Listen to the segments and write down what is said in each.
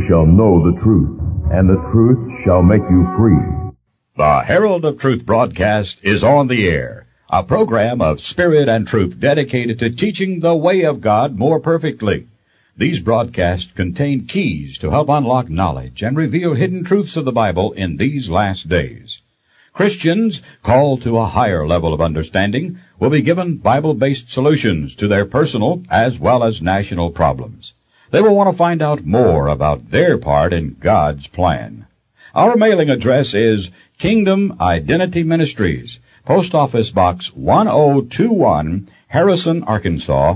shall know the truth, and the truth shall make you free. The Herald of Truth broadcast is on the air, a program of spirit and truth dedicated to teaching the way of God more perfectly. These broadcasts contain keys to help unlock knowledge and reveal hidden truths of the Bible in these last days. Christians called to a higher level of understanding will be given Bible-based solutions to their personal as well as national problems. They will want to find out more about their part in God's plan. Our mailing address is Kingdom Identity Ministries, Post Office Box 1021, Harrison, Arkansas,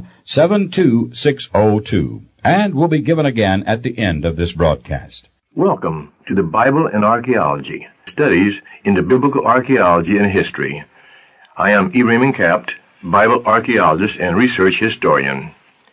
72602, and will be given again at the end of this broadcast. Welcome to the Bible and Archaeology, studies into biblical archaeology and history. I am E. Raymond Capt, Bible archaeologist and research historian.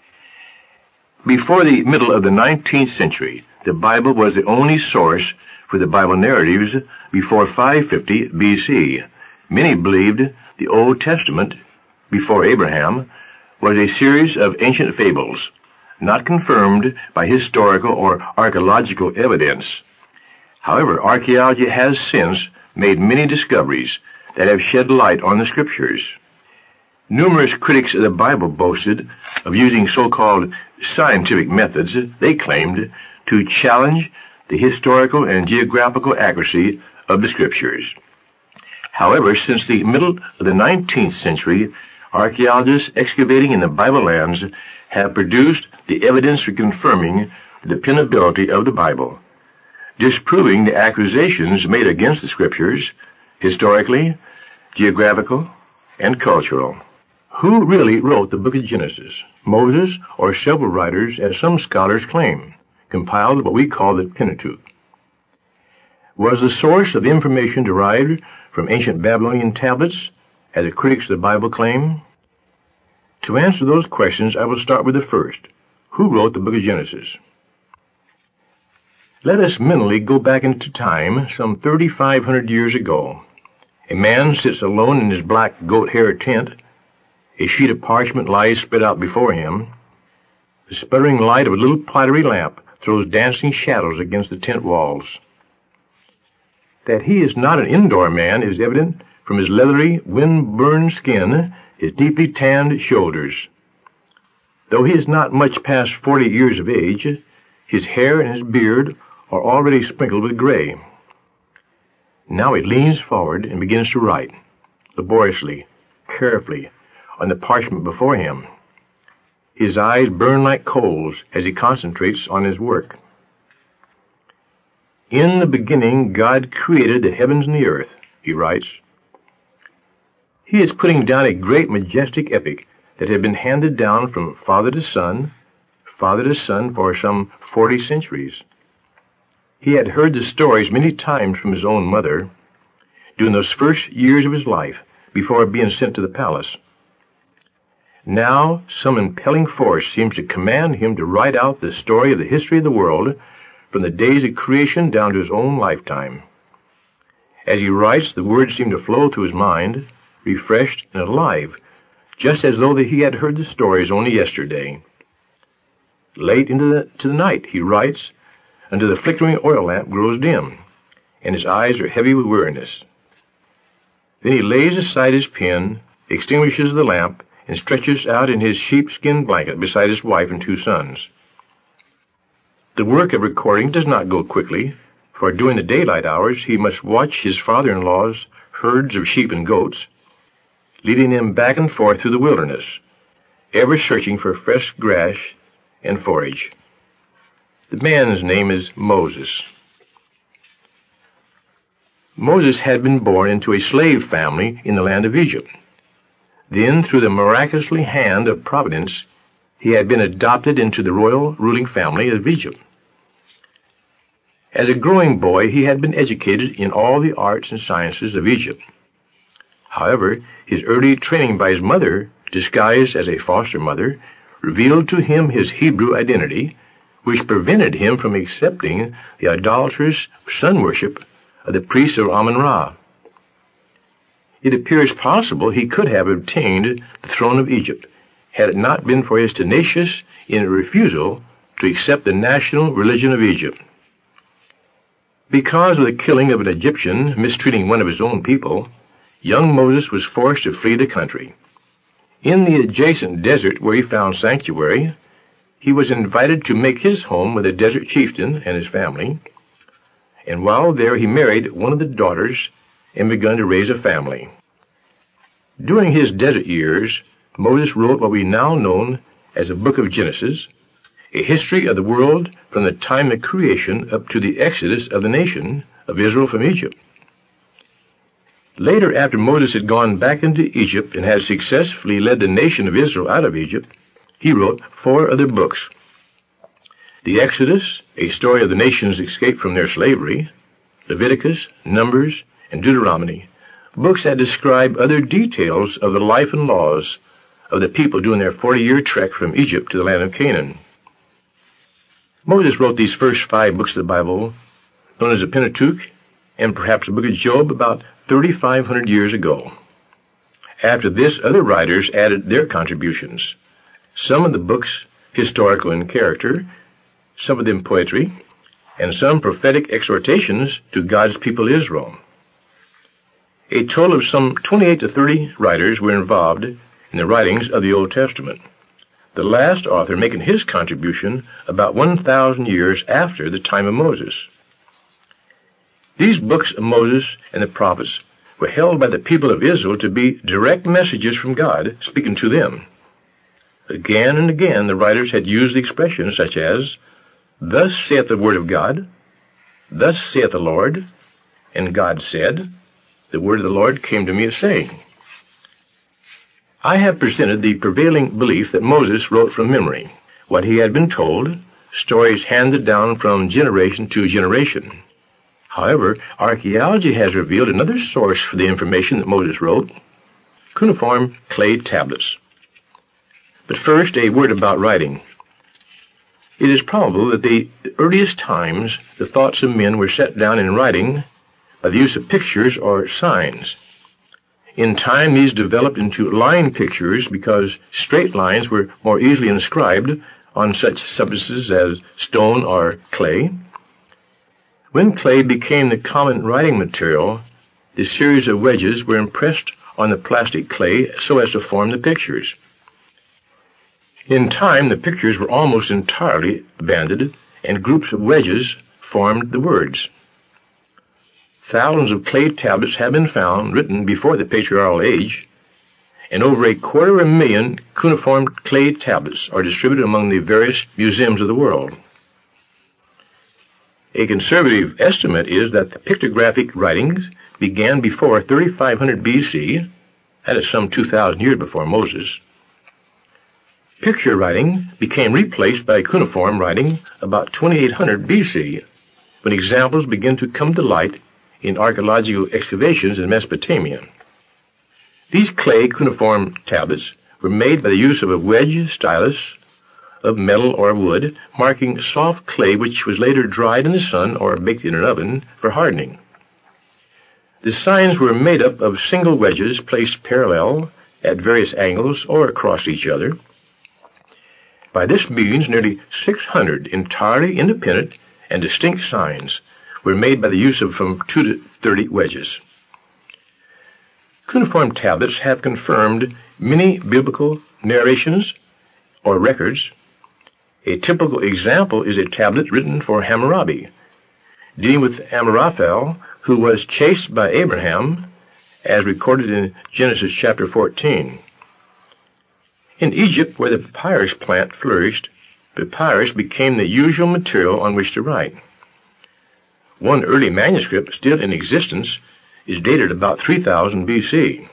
Before the middle of the 19th century, the Bible was the only source for the Bible narratives before 550 BC. Many believed the Old Testament, before Abraham, was a series of ancient fables, not confirmed by historical or archaeological evidence. However, archaeology has since made many discoveries that have shed light on the Scriptures. Numerous critics of the Bible boasted of using so-called scientific methods, they claimed, to challenge the historical and geographical accuracy of the Scriptures. However, since the middle of the 19th century, archaeologists excavating in the Bible lands have produced the evidence for confirming the dependability of the Bible, disproving the accusations made against the Scriptures, historically, geographical, and cultural. Who really wrote the book of Genesis? Moses or several writers, as some scholars claim, compiled what we call the Pentateuch? Was the source of information derived from ancient Babylonian tablets, as the critics of the Bible claim? To answer those questions, I will start with the first. Who wrote the book of Genesis? Let us mentally go back into time some 3,500 years ago. A man sits alone in his black goat hair tent. A sheet of parchment lies spread out before him. The sputtering light of a little pottery lamp throws dancing shadows against the tent walls. That he is not an indoor man is evident from his leathery, wind-burned skin, his deeply tanned shoulders. Though he is not much past 40 years of age, his hair and his beard are already sprinkled with gray. Now he leans forward and begins to write, laboriously, carefully, on the parchment before him. His eyes burn like coals as he concentrates on his work. In the beginning, God created the heavens and the earth, he writes. He is putting down a great majestic epic that had been handed down from father to son for some 40 centuries. He had heard the stories many times from his own mother during those first years of his life before being sent to the palace. Now, some impelling force seems to command him to write out the story of the history of the world from the days of creation down to his own lifetime. As he writes, the words seem to flow through his mind, refreshed and alive, just as though he had heard the stories only yesterday. Late into the night, he writes, until the flickering oil lamp grows dim, and his eyes are heavy with weariness. Then he lays aside his pen, extinguishes the lamp, and stretches out in his sheepskin blanket beside his wife and 2 sons. The work of recording does not go quickly, for during the daylight hours he must watch his father-in-law's herds of sheep and goats, leading them back and forth through the wilderness, ever searching for fresh grass and forage. The man's name is Moses. Moses had been born into a slave family in the land of Egypt. Then, through the miraculously hand of providence, he had been adopted into the royal ruling family of Egypt. As a growing boy, he had been educated in all the arts and sciences of Egypt. However, his early training by his mother, disguised as a foster mother, revealed to him his Hebrew identity, which prevented him from accepting the idolatrous sun worship of the priests of Amun-Ra. It appears possible he could have obtained the throne of Egypt had it not been for his tenacious refusal to accept the national religion of Egypt. Because of the killing of an Egyptian mistreating one of his own people, young Moses was forced to flee the country. In the adjacent desert where he found sanctuary, he was invited to make his home with a desert chieftain and his family, and while there he married one of the daughters and began to raise a family. During his desert years, Moses wrote what we now know as the Book of Genesis, a history of the world from the time of creation up to the exodus of the nation of Israel from Egypt. Later, after Moses had gone back into Egypt and had successfully led the nation of Israel out of Egypt, he wrote 4 other books. The Exodus, a story of the nation's escape from their slavery, Leviticus, Numbers, and Deuteronomy, books that describe other details of the life and laws of the people during their 40-year trek from Egypt to the land of Canaan. Moses wrote these first 5 books of the Bible, known as the Pentateuch, and perhaps the book of Job, about 3,500 years ago. After this, other writers added their contributions. Some of the books historical in character, some of them poetry, and some prophetic exhortations to God's people Israel. A total of some 28 to 30 writers were involved in the writings of the Old Testament, the last author making his contribution about 1,000 years after the time of Moses. These books of Moses and the prophets were held by the people of Israel to be direct messages from God speaking to them. Again and again the writers had used expressions such as, "Thus saith the word of God," "Thus saith the Lord," and "God said, the word of the Lord came to me a saying." I have presented the prevailing belief that Moses wrote from memory, what he had been told, stories handed down from generation to generation. However, archaeology has revealed another source for the information that Moses wrote, cuneiform clay tablets. But first, a word about writing. It is probable that the earliest times the thoughts of men were set down in writing by the use of pictures or signs. In time, these developed into line pictures because straight lines were more easily inscribed on such substances as stone or clay. When clay became the common writing material, the series of wedges were impressed on the plastic clay so as to form the pictures. In time, the pictures were almost entirely abandoned, and groups of wedges formed the words. Thousands of clay tablets have been found written before the patriarchal age, and over 250,000 cuneiform clay tablets are distributed among the various museums of the world. A conservative estimate is that the pictographic writings began before 3500 BC, that is some 2,000 years before Moses. Picture writing became replaced by cuneiform writing about 2800 BC, when examples began to come to light in archaeological excavations in Mesopotamia. These clay cuneiform tablets were made by the use of a wedge stylus of metal or wood, marking soft clay which was later dried in the sun or baked in an oven for hardening. The signs were made up of single wedges placed parallel at various angles or across each other. By this means, nearly 600 entirely independent and distinct signs were made by the use of from 2 to 30 wedges. Cuneiform tablets have confirmed many biblical narrations or records. A typical example is a tablet written for Hammurabi, dealing with Amraphel, who was chased by Abraham, as recorded in Genesis chapter 14. In Egypt, where the papyrus plant flourished, papyrus became the usual material on which to write. One early manuscript still in existence is dated about 3000 BC.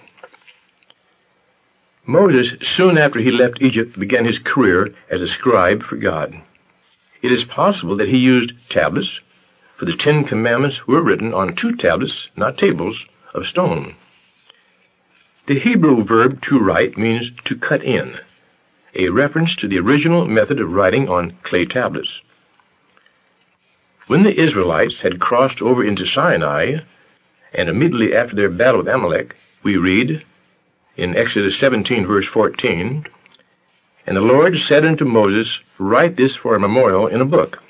Moses, soon after he left Egypt, began his career as a scribe for God. It is possible that he used tablets, for the 10 Commandments were written on 2 tablets, not tables, of stone. The Hebrew verb to write means to cut in, a reference to the original method of writing on clay tablets. When the Israelites had crossed over into Sinai, and immediately after their battle with Amalek, we read in Exodus 17, verse 14, And the Lord said unto Moses, Write this for a memorial in a book.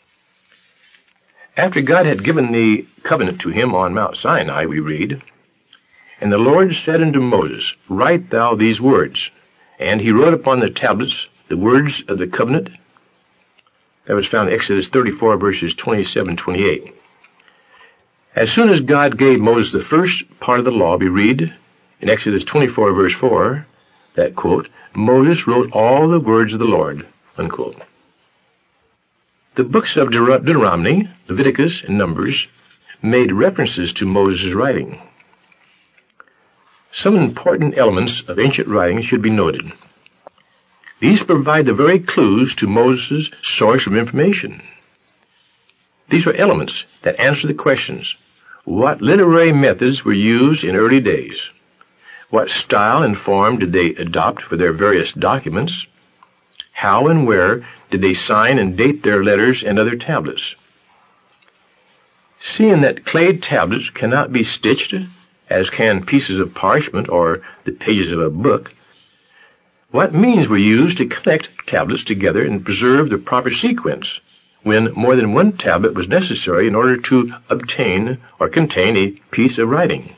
After God had given the covenant to him on Mount Sinai, we read, And the Lord said unto Moses, Write thou these words. And he wrote upon the tablets the words of the covenant. That was found in Exodus 34, verses 27-28. As soon as God gave Moses the first part of the law, we read in Exodus 24, verse 4, that, quote, Moses wrote all the words of the Lord, unquote. The books of Deuteronomy, Leviticus, and Numbers made references to Moses' writing. Some important elements of ancient writing should be noted. These provide the very clues to Moses' source of information. These are elements that answer the questions: what literary methods were used in early days? What style and form did they adopt for their various documents? How and where did they sign and date their letters and other tablets? Seeing that clay tablets cannot be stitched, as can pieces of parchment or the pages of a book, what means were used to connect tablets together and preserve the proper sequence when more than one tablet was necessary in order to obtain or contain a piece of writing?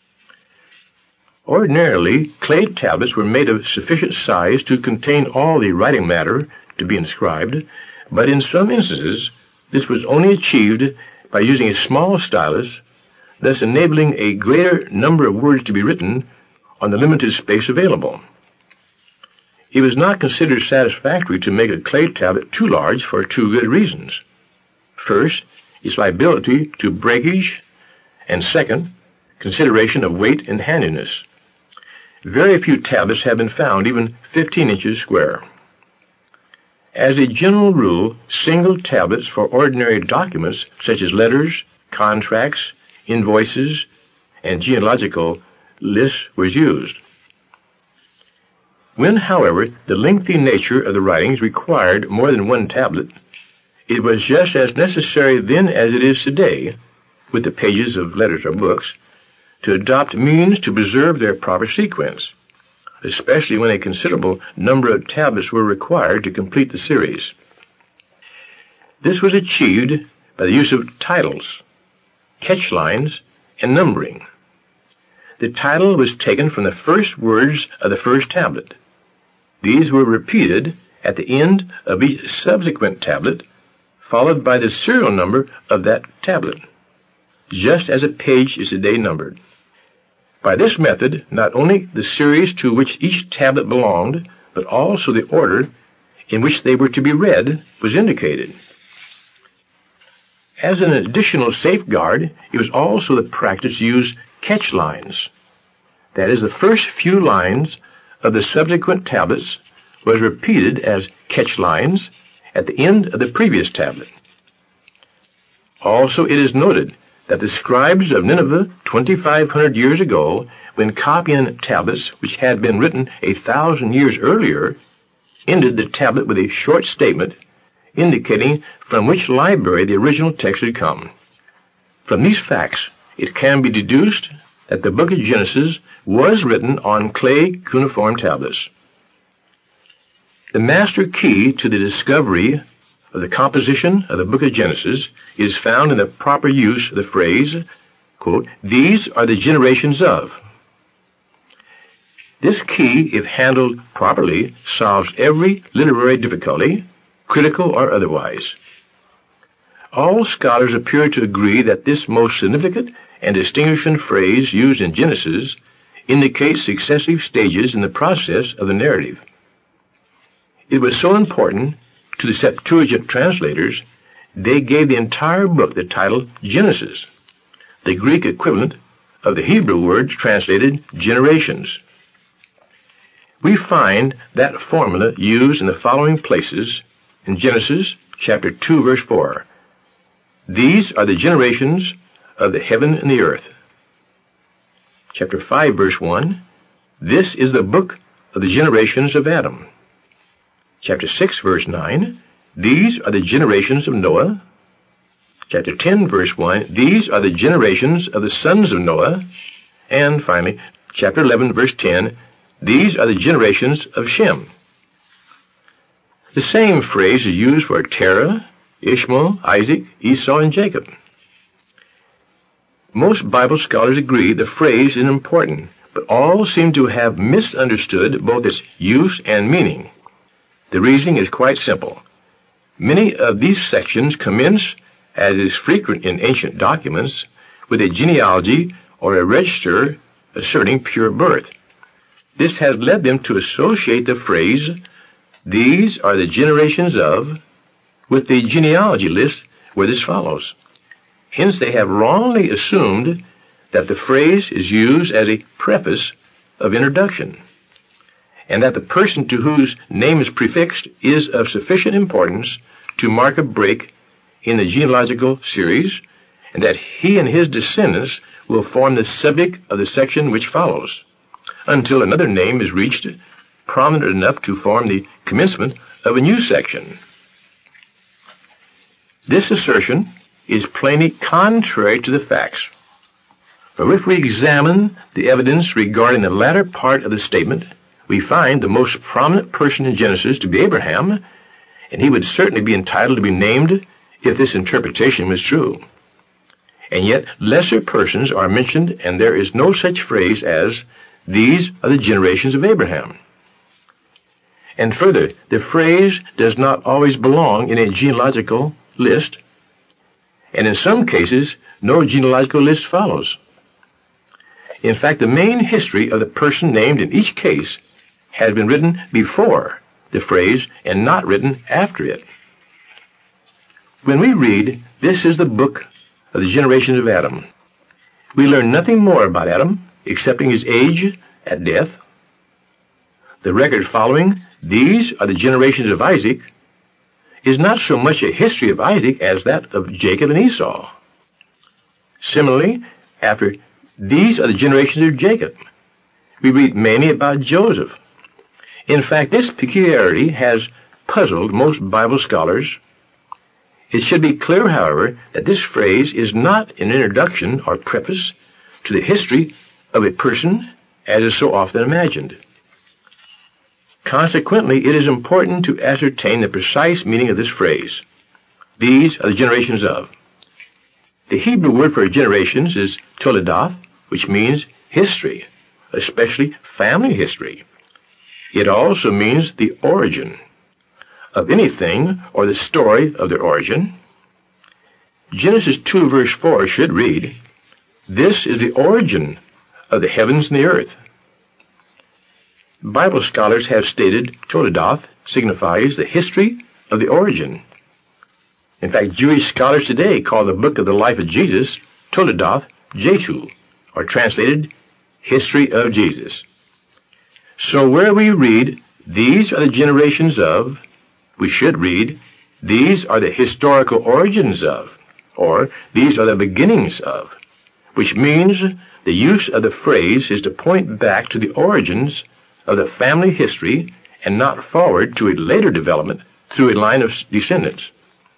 Ordinarily, clay tablets were made of sufficient size to contain all the writing matter to be inscribed, but in some instances, this was only achieved by using a small stylus, thus enabling a greater number of words to be written on the limited space available. It was not considered satisfactory to make a clay tablet too large for two good reasons. First, its liability to breakage, and second, consideration of weight and handiness. Very few tablets have been found even 15 inches square. As a general rule, single tablets for ordinary documents such as letters, contracts, invoices, and genealogical lists was used. When, however, the lengthy nature of the writings required more than one tablet, it was just as necessary then as it is today, with the pages of letters or books, to adopt means to preserve their proper sequence, especially when a considerable number of tablets were required to complete the series. This was achieved by the use of titles, catchlines, and numbering. The title was taken from the first words of the first tablet. These were repeated at the end of each subsequent tablet, followed by the serial number of that tablet, just as a page is today numbered. By this method, not only the series to which each tablet belonged, but also the order in which they were to be read was indicated. As an additional safeguard, it was also the practice to use catchlines. That is, the first few lines of the subsequent tablets was repeated as catchlines at the end of the previous tablet. Also, it is noted that the scribes of Nineveh 2,500 years ago, when copying tablets which had been written 1,000 years earlier, ended the tablet with a short statement indicating from which library the original text had come. From these facts, it can be deduced that the book of Genesis was written on clay cuneiform tablets. The master key to the discovery of the composition of the book of Genesis is found in the proper use of the phrase, quote, These are the generations of. This key, if handled properly, solves every literary difficulty, critical or otherwise. All scholars appear to agree that this most significant and distinguishing phrase used in Genesis indicates successive stages in the process of the narrative. It was so important to the Septuagint translators, they gave the entire book the title Genesis, the Greek equivalent of the Hebrew word translated generations. We find that formula used in the following places in Genesis chapter 2, verse 4. These are the generations of the heaven and the earth. Chapter 5, verse 1. This is the book of the generations of Adam. Chapter 6, verse 9. These are the generations of Noah. Chapter 10, verse 1. These are the generations of the sons of Noah. And finally, chapter 11, verse 10. These are the generations of Shem. The same phrase is used for Terah, Ishmael, Isaac, Esau, and Jacob. Most Bible scholars agree the phrase is important, but all seem to have misunderstood both its use and meaning. The reasoning is quite simple. Many of these sections commence, as is frequent in ancient documents, with a genealogy or a register asserting pure birth. This has led them to associate the phrase, "These are the generations of," with the genealogy list where this follows. Hence they have wrongly assumed that the phrase is used as a preface of introduction, and that the person to whose name is prefixed is of sufficient importance to mark a break in the genealogical series, and that he and his descendants will form the subject of the section which follows, until another name is reached prominent enough to form the commencement of a new section. This assertion is plainly contrary to the facts. For if we examine the evidence regarding the latter part of the statement, we find the most prominent person in Genesis to be Abraham, and he would certainly be entitled to be named if this interpretation was true. And yet lesser persons are mentioned, and there is no such phrase as, "These are the generations of Abraham." And further, the phrase does not always belong in a genealogical list, and in some cases, no genealogical list follows. In fact, the main history of the person named in each case has been written before the phrase and not written after it. When we read, "This is the book of the generations of Adam," we learn nothing more about Adam excepting his age at death. The record following, "These are the generations of Isaac," is not so much a history of Isaac as that of Jacob and Esau. Similarly, after "These are the generations of Jacob," we read mainly about Joseph. In fact, this peculiarity has puzzled most Bible scholars. It should be clear, however, that this phrase is not an introduction or preface to the history of a person, as is so often imagined. Consequently, it is important to ascertain the precise meaning of this phrase. "These are the generations of." The Hebrew word for generations is toledoth, which means history, especially family history. It also means the origin of anything or the story of their origin. Genesis 2 verse 4 should read, "This is the origin of the heavens and the earth." Bible scholars have stated toledoth signifies the history of the origin. In fact, Jewish scholars today call the book of the life of Jesus Toledoth Jesu, or translated, History of Jesus. So where we read, "These are the generations of," we should read, "These are the historical origins of," or "These are the beginnings of," which means the use of the phrase is to point back to the origins of the family history and not forward to a later development through a line of descendants.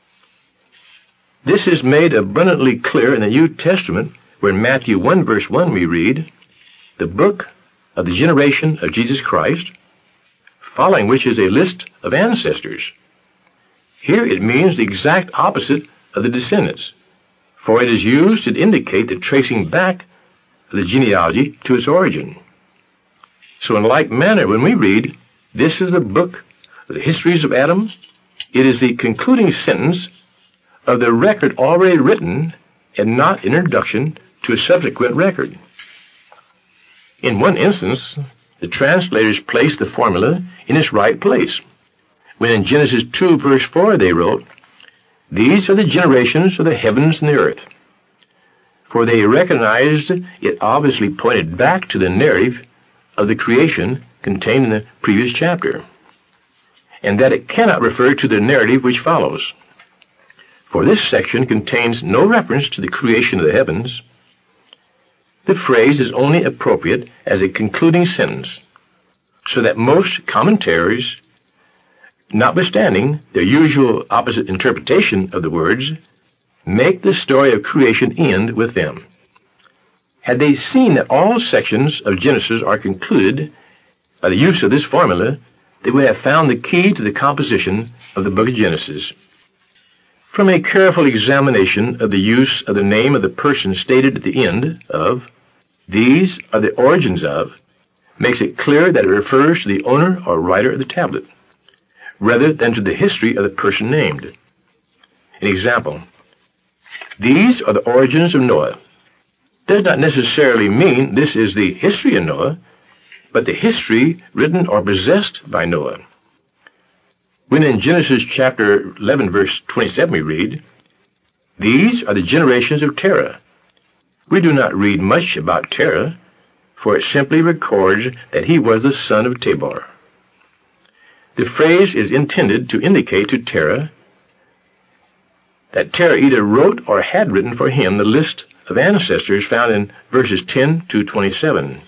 This is made abundantly clear in the New Testament, where in Matthew 1 verse 1 we read, "The book of the generation of Jesus Christ," following which is a list of ancestors. Here it means the exact opposite of the descendants, for it is used to indicate the tracing back of the genealogy to its origin. So in like manner, when we read, "This is the book of the histories of Adam," it is the concluding sentence of the record already written and not an introduction to a subsequent record. In one instance, the translators placed the formula in its right place, when in Genesis 2 verse 4 they wrote, "These are the generations of the heavens and the earth," for they recognized it obviously pointed back to the narrative of the creation contained in the previous chapter, and that it cannot refer to the narrative which follows. For this section contains no reference to the creation of the heavens. The phrase is only appropriate as a concluding sentence, so that most commentaries, notwithstanding their usual opposite interpretation of the words, make the story of creation end with them. Had they seen that all sections of Genesis are concluded by the use of this formula, they would have found the key to the composition of the book of Genesis. From a careful examination of the use of the name of the person stated at the end of, "These are the origins of," makes it clear that it refers to the owner or writer of the tablet, rather than to the history of the person named. An example, "These are the origins of Noah," does not necessarily mean this is the history of Noah, but the history written or possessed by Noah. When in Genesis chapter 11, verse 27 we read, "These are the generations of Terah," we do not read much about Terah, for it simply records that he was the son of Tabor. The phrase is intended to indicate to Terah that Terah either wrote or had written for him the list of ancestors found in verses 10 to 27.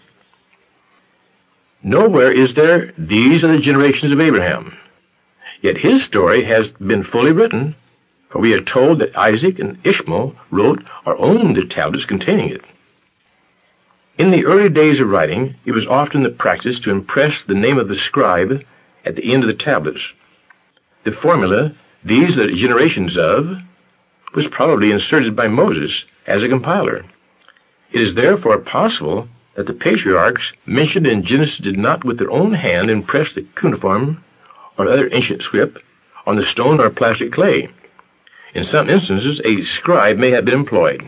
Nowhere is there, "These are the generations of Abraham." Yet his story has been fully written, for we are told that Isaac and Ishmael wrote or owned the tablets containing it. In the early days of writing, it was often the practice to impress the name of the scribe at the end of the tablets. The formula, "These are the generations of," was probably inserted by Moses as a compiler. It is therefore possible that the patriarchs mentioned in Genesis did not with their own hand impress the cuneiform or other ancient script on the stone or plastic clay. In some instances, a scribe may have been employed.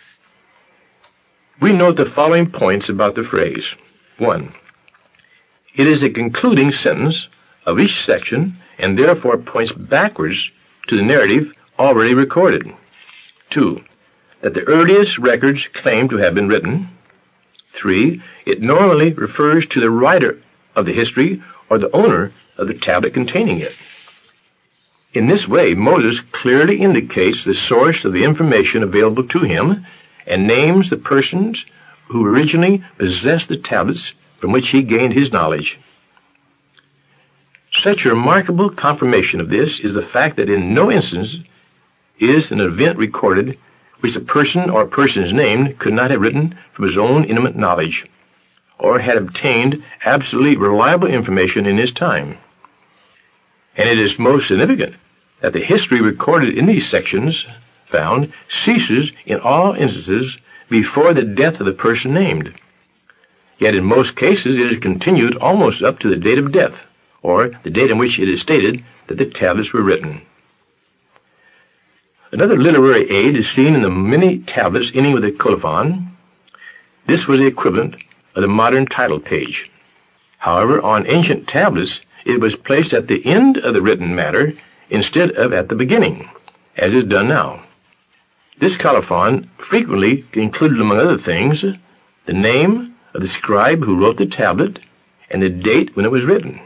We note the following points about the phrase. 1. It is a concluding sentence of each section and therefore points backwards to the narrative already recorded. 2. That the earliest records claim to have been written. 3. It normally refers to the writer of the history or the owner of the tablet containing it. In this way, Moses clearly indicates the source of the information available to him and names the persons who originally possessed the tablets from which he gained his knowledge. Such a remarkable confirmation of this is the fact that in no instance is an event recorded which the person or persons named could not have written from his own intimate knowledge, or had obtained absolutely reliable information in his time. And it is most significant that the history recorded in these sections found ceases in all instances before the death of the person named. Yet in most cases it is continued almost up to the date of death, or the date in which it is stated that the tablets were written. Another literary aid is seen in the many tablets ending with a colophon. This was the equivalent of the modern title page. However, on ancient tablets, it was placed at the end of the written matter instead of at the beginning, as is done now. This colophon frequently included, among other things, the name of the scribe who wrote the tablet and the date when it was written.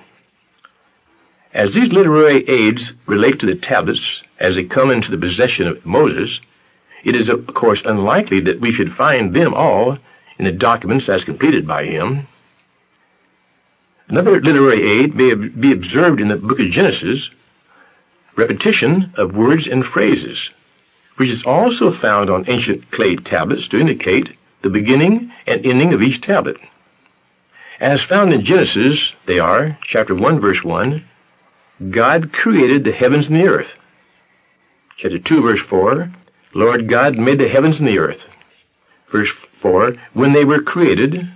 As these literary aids relate to the tablets as they come into the possession of Moses, it is of course unlikely that we should find them all in the documents as completed by him. Another literary aid may be observed in the book of Genesis, repetition of words and phrases, which is also found on ancient clay tablets to indicate the beginning and ending of each tablet. As found in Genesis, they are, chapter 1, verse 1, God created the heavens and the earth. Chapter 2, verse 4, Lord God made the heavens and the earth. Verse 4, when they were created.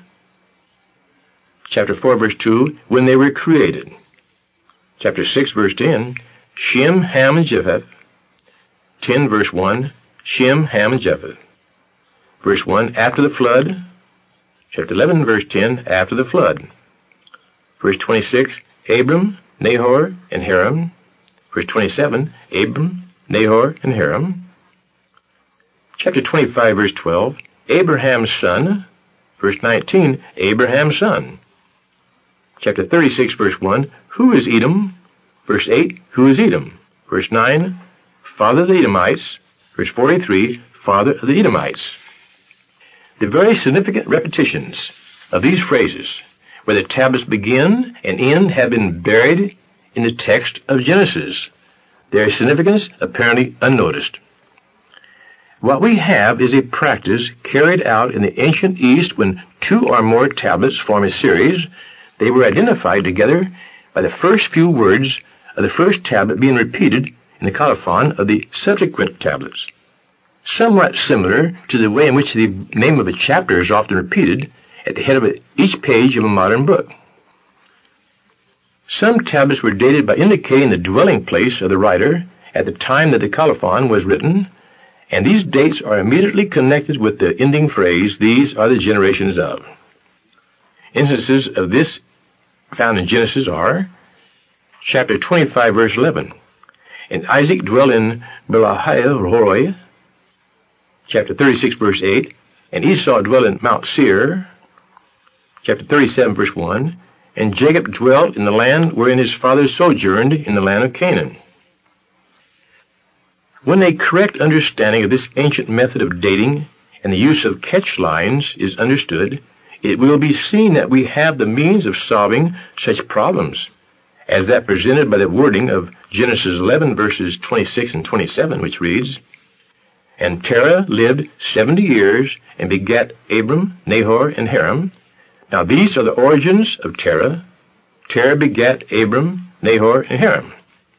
Chapter 4, verse 2, when they were created. Chapter 6, verse 10, Shem, Ham, and Japheth. 10, verse 1, Shem, Ham, and Japheth. Verse 1, after the flood. Chapter 11, verse 10, after the flood. Verse 26, Abram, Nahor, and Haran. Verse 27, Abram, Nahor, and Haran. Chapter 25, verse 12, Abraham's son. Verse 19, Abraham's son. Chapter 36, verse 1, who is Edom? Verse 8, who is Edom? Verse 9, father of the Edomites. Verse 43, father of the Edomites. The very significant repetitions of these phrases, where the tablets begin and end, have been buried in the text of Genesis, their significance apparently unnoticed. What we have is a practice carried out in the ancient East when two or more tablets form a series. They were identified together by the first few words of the first tablet being repeated in the colophon of the subsequent tablets. Somewhat similar to the way in which the name of a chapter is often repeated at the head of each page of a modern book. Some tablets were dated by indicating the dwelling place of the writer at the time that the colophon was written, and these dates are immediately connected with the ending phrase, "These are the generations of." Instances of this found in Genesis are chapter 25, verse 11. "And Isaac dwelt in Beer-lahai-roi," chapter 36, verse 8. "And Esau dwelt in Mount Seir," chapter 37, verse 1. "And Jacob dwelt in the land wherein his fathers sojourned, in the land of Canaan." When a correct understanding of this ancient method of dating and the use of catch lines is understood, it will be seen that we have the means of solving such problems as that presented by the wording of Genesis 11, verses 26 and 27, which reads, "And Terah lived 70 years and begat Abram, Nahor, and Haran. Now these are the origins of Terah. Terah begat Abram, Nahor, and Haran."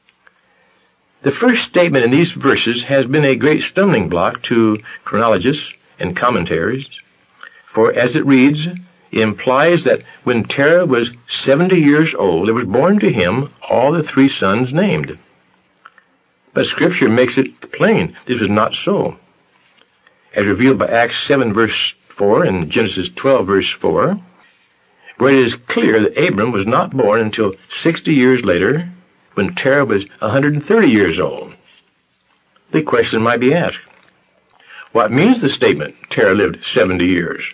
The first statement in these verses has been a great stumbling block to chronologists and commentaries, for as it reads, it implies that when Terah was 70 years old, there was born to him all the three sons named. But Scripture makes it plain this was not so. As revealed by Acts 7, verse 4 and Genesis 12, verse 4, where it is clear that Abram was not born until 60 years later, when Terah was 130 years old. The question might be asked, what means the statement, Terah lived 70 years?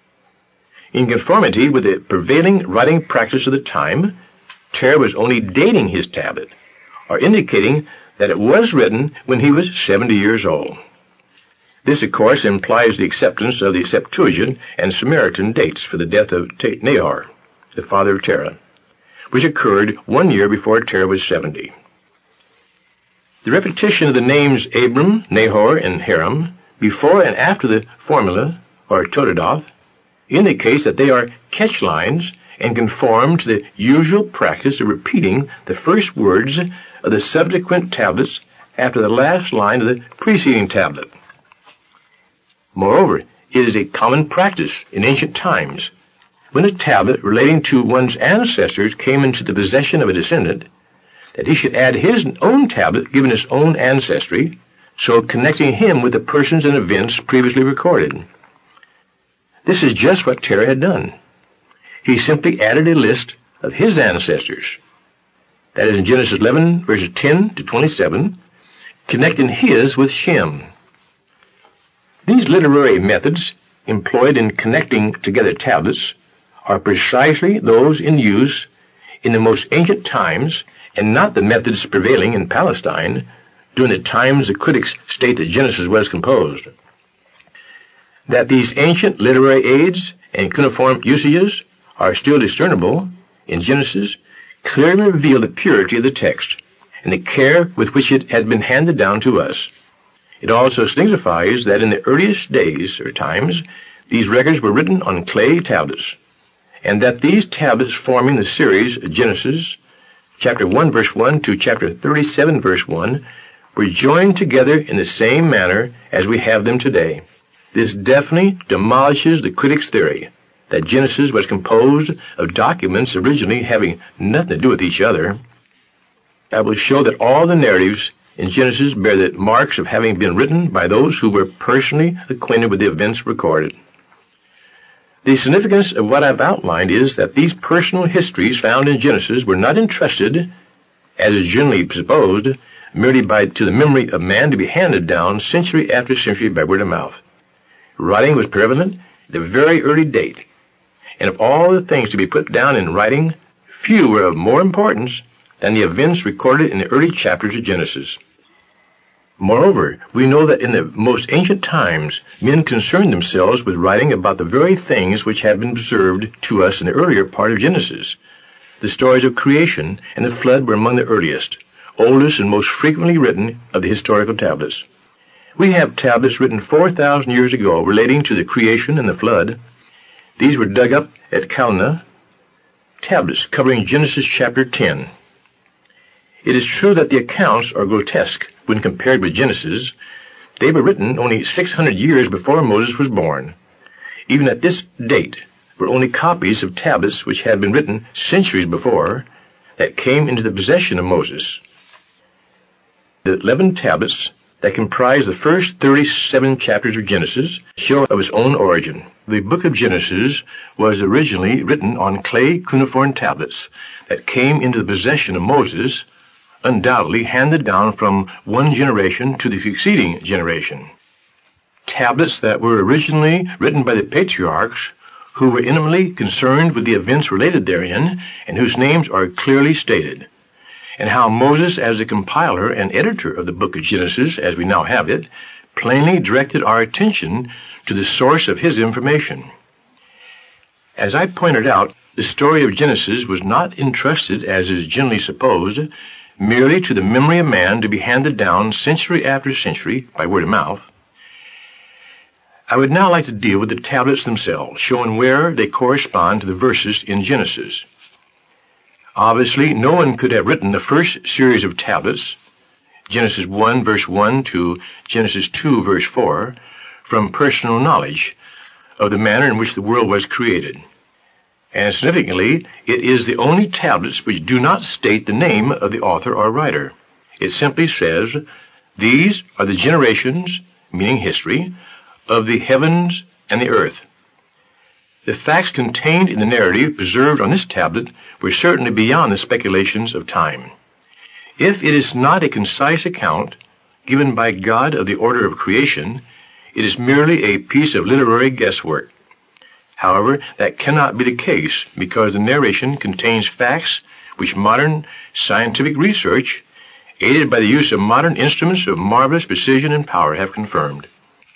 In conformity with the prevailing writing practice of the time, Terah was only dating his tablet, or indicating that it was written when he was 70 years old. This, of course, implies the acceptance of the Septuagint and Samaritan dates for the death of Nahor, the father of Terah, which occurred 1 year before Terah was 70. The repetition of the names Abram, Nahor, and Haran before and after the formula, or Toledoth, indicates that they are catch lines and conform to the usual practice of repeating the first words of the subsequent tablets after the last line of the preceding tablet. Moreover, it is a common practice in ancient times, when a tablet relating to one's ancestors came into the possession of a descendant, that he should add his own tablet given his own ancestry, so connecting him with the persons and events previously recorded. This is just what Terah had done. He simply added a list of his ancestors. That is in Genesis 11, verses 10 to 27, connecting his with Shem. These literary methods employed in connecting together tablets are precisely those in use in the most ancient times, and not the methods prevailing in Palestine during the times the critics state that Genesis was composed. That these ancient literary aids and cuneiform usages are still discernible in Genesis clearly reveal the purity of the text and the care with which it had been handed down to us. It also signifies that in the earliest days or times, these records were written on clay tablets, and that these tablets forming the series of Genesis, chapter 1, verse 1 to chapter 37, verse 1, were joined together in the same manner as we have them today. This definitely demolishes the critic's theory that Genesis was composed of documents originally having nothing to do with each other. I will show that all the narratives in Genesis bear the marks of having been written by those who were personally acquainted with the events recorded. The significance of what I've outlined is that these personal histories found in Genesis were not entrusted, as is generally supposed, merely to the memory of man to be handed down century after century by word of mouth. Writing was prevalent at a very early date, and of all the things to be put down in writing, few were of more importance than the events recorded in the early chapters of Genesis. Moreover, we know that in the most ancient times, men concerned themselves with writing about the very things which have been observed to us in the earlier part of Genesis. The stories of creation and the flood were among the earliest, oldest, and most frequently written of the historical tablets. We have tablets written 4,000 years ago relating to the creation and the flood. These were dug up at Calneh, tablets covering Genesis chapter 10. It is true that the accounts are grotesque when compared with Genesis. They were written only 600 years before Moses was born. Even at this date were only copies of tablets which had been written centuries before that came into the possession of Moses. The 11 tablets that comprise the first 37 chapters of Genesis show of its own origin. The book of Genesis was originally written on clay cuneiform tablets that came into the possession of Moses, undoubtedly handed down from one generation to the succeeding generation. Tablets that were originally written by the patriarchs who were intimately concerned with the events related therein and whose names are clearly stated, and how Moses, as the compiler and editor of the book of Genesis, as we now have it, plainly directed our attention to the source of his information. As I pointed out, the story of Genesis was not entrusted, as is generally supposed, merely to the memory of man to be handed down century after century by word of mouth. I would now like to deal with the tablets themselves, showing where they correspond to the verses in Genesis. Obviously, no one could have written the first series of tablets, Genesis 1 verse 1 to Genesis 2 verse 4, from personal knowledge of the manner in which the world was created. And significantly, it is the only tablets which do not state the name of the author or writer. It simply says, "These are the generations," meaning history, "of the heavens and the earth." The facts contained in the narrative preserved on this tablet were certainly beyond the speculations of time. If it is not a concise account given by God of the order of creation, it is merely a piece of literary guesswork. However, that cannot be the case because the narration contains facts which modern scientific research, aided by the use of modern instruments of marvelous precision and power, have confirmed.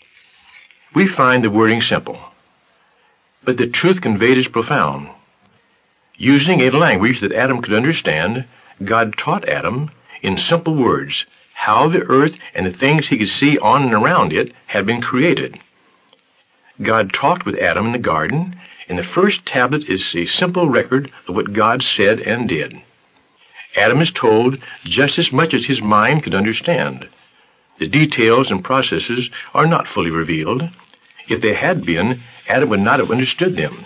We find the wording simple, but the truth conveyed is profound. Using a language that Adam could understand, God taught Adam, in simple words, how the earth and the things he could see on and around it had been created. God talked with Adam in the garden, and the first tablet is a simple record of what God said and did. Adam is told just as much as his mind could understand. The details and processes are not fully revealed. If they had been, Adam would not have understood them.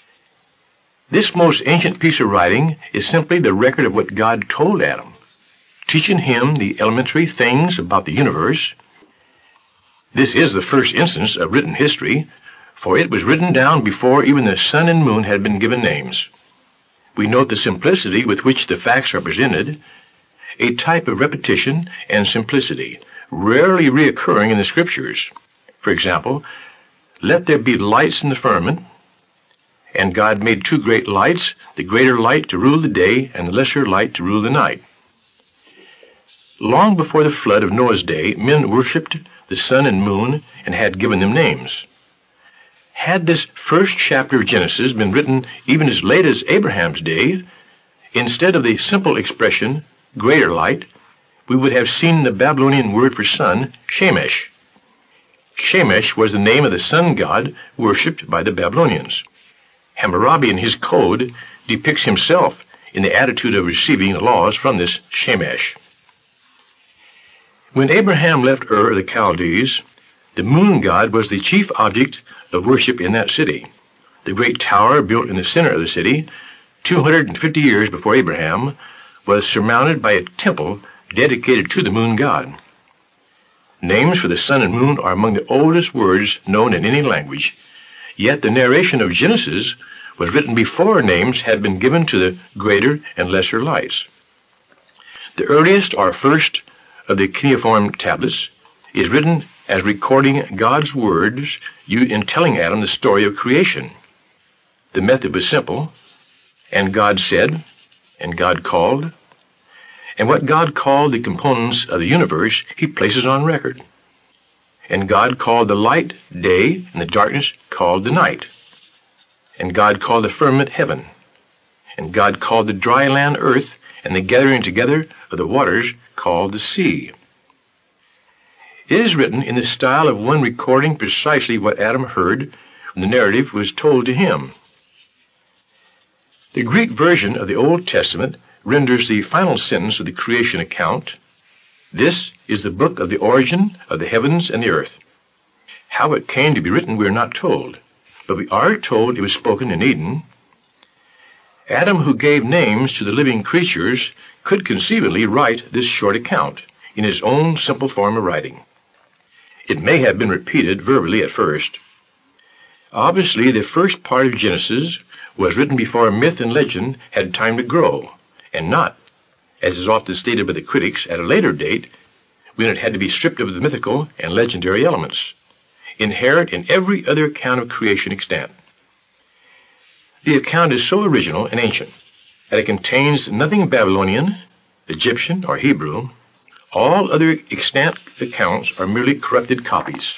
This most ancient piece of writing is simply the record of what God told Adam, teaching him the elementary things about the universe. This is the first instance of written history, for it was written down before even the sun and moon had been given names. We note the simplicity with which the facts are presented, a type of repetition and simplicity, rarely reoccurring in the Scriptures. For example, "Let there be lights in the firmament," and God made two great lights, the greater light to rule the day and the lesser light to rule the night. Long before the flood of Noah's day, men worshipped the sun and moon and had given them names. Had this first chapter of Genesis been written even as late as Abraham's day, instead of the simple expression, "greater light," we would have seen the Babylonian word for sun, Shemesh. Shemesh was the name of the sun god worshipped by the Babylonians. Hammurabi in his code depicts himself in the attitude of receiving the laws from this Shemesh. When Abraham left Ur of the Chaldees, the moon god was the chief object of worship in that city. The great tower built in the center of the city, 250 years before Abraham, was surmounted by a temple dedicated to the moon god. Names for the sun and moon are among the oldest words known in any language, yet the narration of Genesis was written before names had been given to the greater and lesser lights. The earliest or first of the cuneiform tablets is written as recording God's words in telling Adam the story of creation. The method was simple, "And God said," and "God called," and what God called the components of the universe, he places on record. "And God called the light day, and the darkness called the night. And God called the firmament heaven. And God called the dry land earth, and the gathering together of the waters called the sea." It is written in the style of one recording precisely what Adam heard when the narrative was told to him. The Greek version of the Old Testament renders the final sentence of the creation account, "This is the book of the origin of the heavens and the earth." How it came to be written we are not told, but we are told it was spoken in Eden. Adam, who gave names to the living creatures, could conceivably write this short account in his own simple form of writing. It may have been repeated verbally at first. Obviously, the first part of Genesis was written before myth and legend had time to grow, and not, as is often stated by the critics, at a later date, when it had to be stripped of the mythical and legendary elements, inherent in every other account of creation extant. The account is so original and ancient that it contains nothing Babylonian, Egyptian, or Hebrew. All other extant accounts are merely corrupted copies.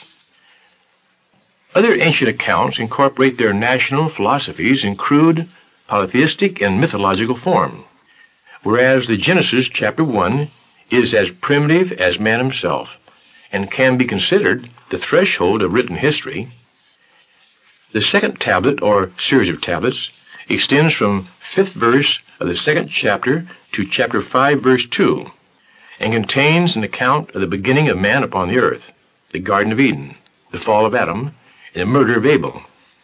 Other ancient accounts incorporate their national philosophies in crude, polytheistic, and mythological form, whereas the Genesis chapter 1 is as primitive as man himself and can be considered the threshold of written history. The second tablet, or series of tablets, extends from 5th verse of the 2nd chapter to chapter 5, verse 2, and contains an account of the beginning of man upon the earth, the Garden of Eden, the fall of Adam, and the murder of Abel.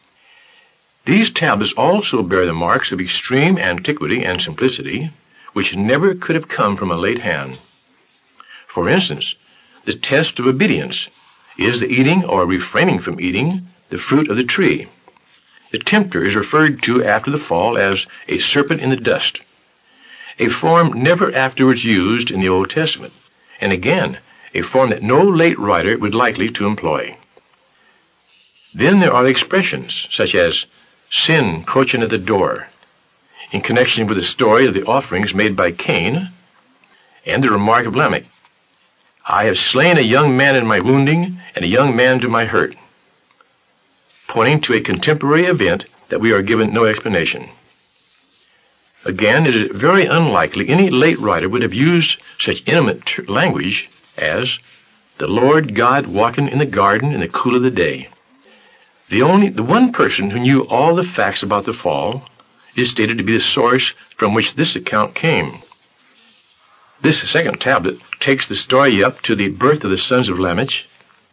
These tablets also bear the marks of extreme antiquity and simplicity, which never could have come from a late hand. For instance, the test of obedience is the eating or refraining from eating the fruit of the tree. The tempter is referred to after the fall as a serpent in the dust, a form never afterwards used in the Old Testament, and again, a form that no late writer would likely to employ. Then there are expressions such as sin crouching at the door, in connection with the story of the offerings made by Cain, and the remark of Lamech, "I have slain a young man in my wounding, and a young man to my hurt," pointing to a contemporary event that we are given no explanation. Again, it is very unlikely any late writer would have used such intimate language as "the Lord God walking in the garden in the cool of the day." The one person who knew all the facts about the fall is stated to be the source from which this account came. This second tablet takes the story up to the birth of the sons of Lamech.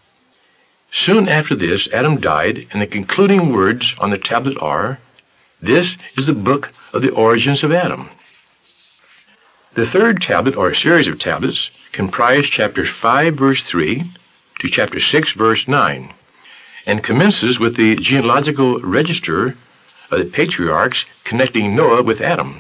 Soon after this, Adam died, and the concluding words on the tablet are, "This is the book of the origins of Adam." The third tablet, or series of tablets, comprise chapter 5, verse 3 to chapter 6, verse 9, and commences with the genealogical register of the patriarchs connecting Noah with Adam.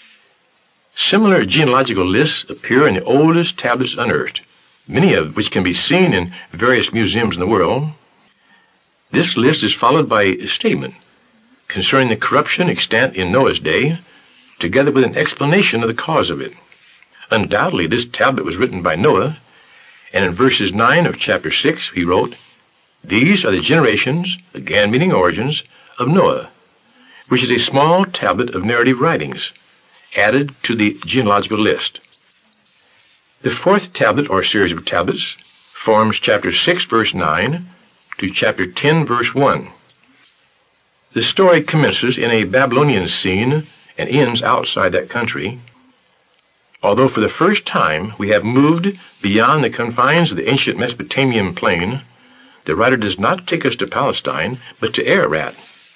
Similar genealogical lists appear in the oldest tablets unearthed, many of which can be seen in various museums in the world. This list is followed by a statement concerning the corruption extant in Noah's day, together with an explanation of the cause of it. Undoubtedly, this tablet was written by Noah, and in verses 9 of chapter 6 he wrote, "These are the generations," again meaning origins, "of Noah," which is a small tablet of narrative writings, added to the genealogical list. The fourth tablet, or series of tablets, forms chapter 6, verse 9 to chapter 10, verse 1. The story commences in a Babylonian scene and ends outside that country. Although for the first time we have moved beyond the confines of the ancient Mesopotamian plain, the writer does not take us to Palestine, but to Ararat.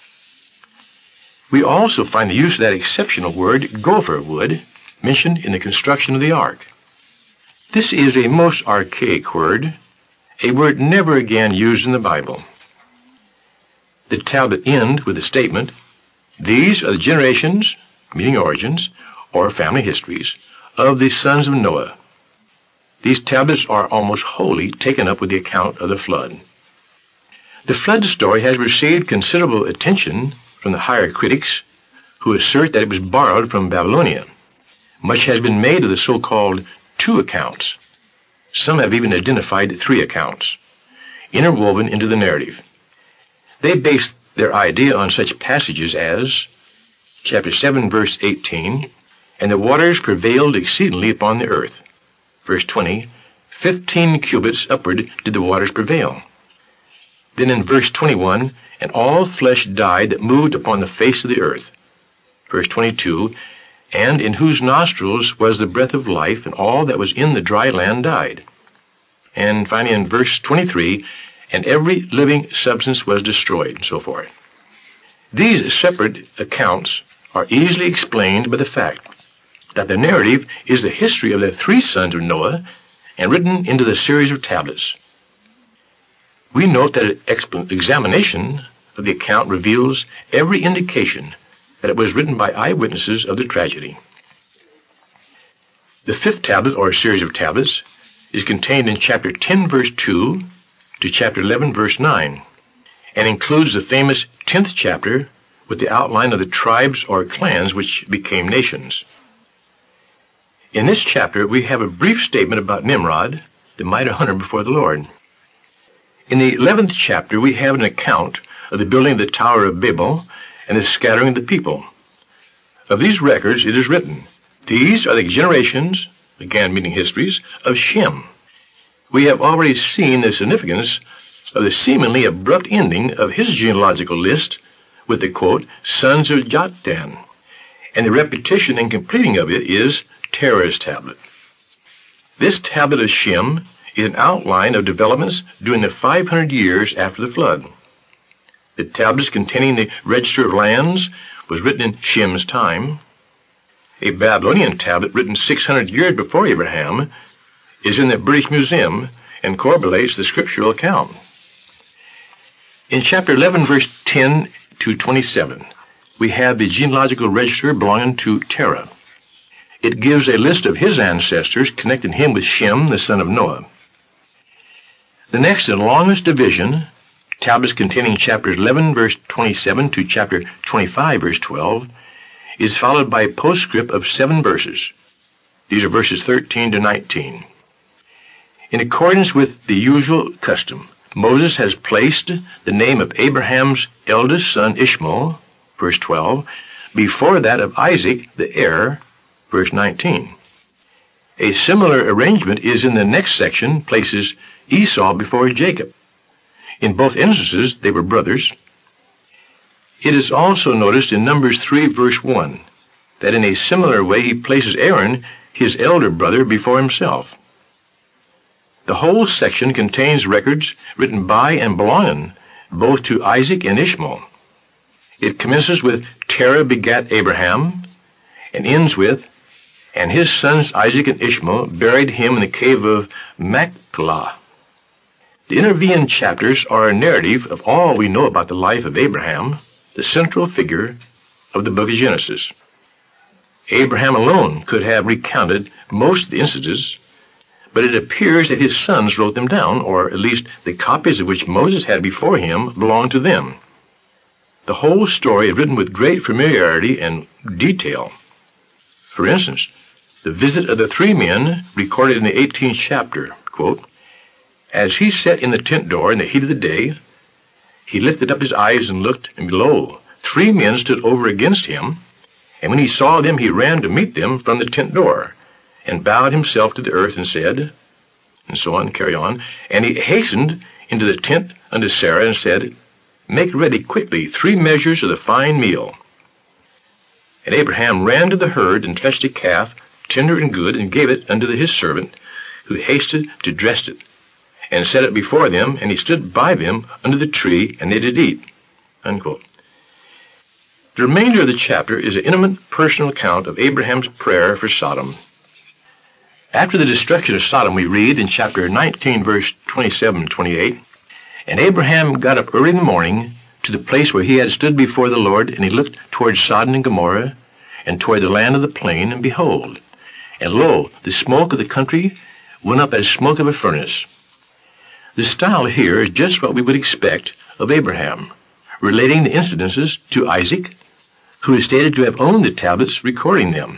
We also find the use of that exceptional word, gopher wood, mentioned in the construction of the ark. This is a most archaic word, a word never again used in the Bible. The tablet ends with the statement, "These are the generations," meaning origins, or family histories, "of the sons of Noah." These tablets are almost wholly taken up with the account of the flood. The flood story has received considerable attention from the higher critics, who assert that it was borrowed from Babylonia. Much has been made of the so-called two accounts. Some have even identified three accounts, interwoven into the narrative. They base their idea on such passages as chapter 7, verse 18, "And the waters prevailed exceedingly upon the earth." Verse 20, 15 cubits upward did the waters prevail. Then in verse 21, "And all flesh died that moved upon the face of the earth." verse 22, and in whose nostrils was the breath of life, and all that was in the dry land died. And finally in verse 23, and every living substance was destroyed, and so forth. These separate accounts are easily explained by the fact that the narrative is the history of the three sons of Noah and written into the series of tablets. We note that an examination of the account reveals every indication that it was written by eyewitnesses of the tragedy. The fifth tablet, or series of tablets, is contained in chapter 10, verse 2 to chapter 11, verse 9, and includes the famous 10th chapter with the outline of the tribes or clans which became nations. In this chapter, we have a brief statement about Nimrod, the mighty hunter before the Lord. In the 11th chapter, we have an account of the building of the Tower of Babel and the scattering of the people. Of these records, it is written, these are the generations, again meaning histories, of Shem. We have already seen the significance of the seemingly abrupt ending of his genealogical list with the, quote, sons of Joktan, and the repetition and completing of it is Terah's tablet. This tablet of Shem is an outline of developments during the 500 years after the flood. The tablets containing the register of lands was written in Shem's time. A Babylonian tablet written 600 years before Abraham is in the British Museum and corroborates the scriptural account. In chapter 11, verse 10 to 27, we have the genealogical register belonging to Terah. It gives a list of his ancestors, connecting him with Shem, the son of Noah. The next and longest division, tablets containing chapters 11, verse 27 to chapter 25, verse 12, is followed by a postscript of 7 verses. These are verses 13 to 19. In accordance with the usual custom, Moses has placed the name of Abraham's eldest son Ishmael, verse 12, before that of Isaac, the heir, verse 19. A similar arrangement is in the next section, places Esau before Jacob. In both instances, they were brothers. It is also noticed in Numbers 3, verse 1, that in a similar way he places Aaron, his elder brother, before himself. The whole section contains records written by and belonging both to Isaac and Ishmael. It commences with Terah begat Abraham, and ends with, and his sons Isaac and Ishmael buried him in the cave of Machpelah. The intervening chapters are a narrative of all we know about the life of Abraham, the central figure of the book of Genesis. Abraham alone could have recounted most of the incidents, but it appears that his sons wrote them down, or at least the copies of which Moses had before him belonged to them. The whole story is written with great familiarity and detail. For instance, the visit of the 3 men recorded in the 18th chapter, quote, as he sat in the tent door in the heat of the day, he lifted up his eyes and looked, and behold, 3 men stood over against him, and when he saw them, he ran to meet them from the tent door, and bowed himself to the earth and said, and so on, carry on, and he hastened into the tent unto Sarah and said, make ready quickly 3 measures of the fine meal. And Abraham ran to the herd and fetched a calf, tender and good, and gave it unto his servant, who hasted to dress it, and set it before them, and he stood by them under the tree, and they did eat. Unquote. The remainder of the chapter is an intimate personal account of Abraham's prayer for Sodom. After the destruction of Sodom, we read in chapter 19, verse 27 and 28, and Abraham got up early in the morning to the place where he had stood before the Lord, and he looked toward Sodom and Gomorrah, and toward the land of the plain, and behold, and lo, the smoke of the country went up as smoke of a furnace. The style here is just what we would expect of Abraham, relating the incidences to Isaac, who is stated to have owned the tablets recording them.